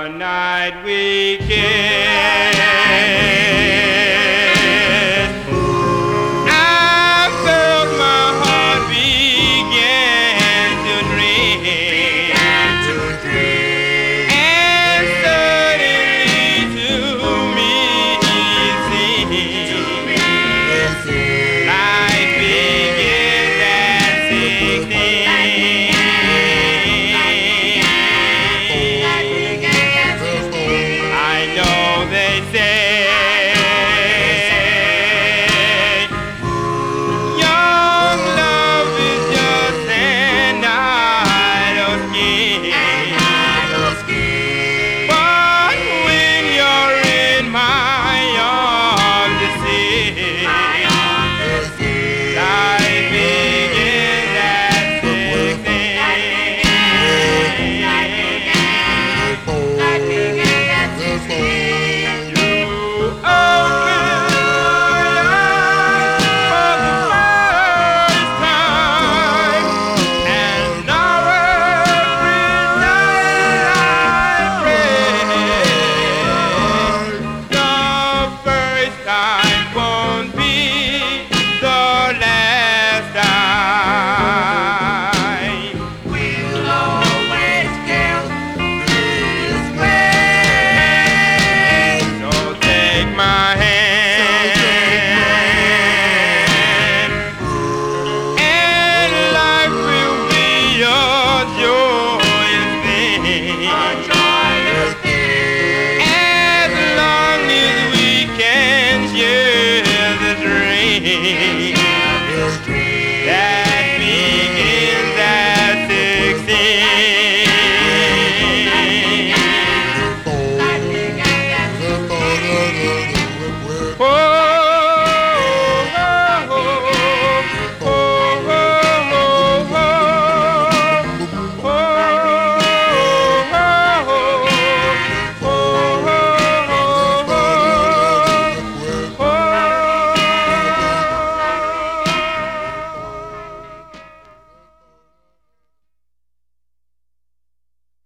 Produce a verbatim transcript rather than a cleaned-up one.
the night we kissed, I felt my heart begin to dream, and suddenly to me it seemed life begins at sixteen. I know they say young love is just an idle scheme, but when you're in my arms, you see life begins at sixteen. Joyous thing.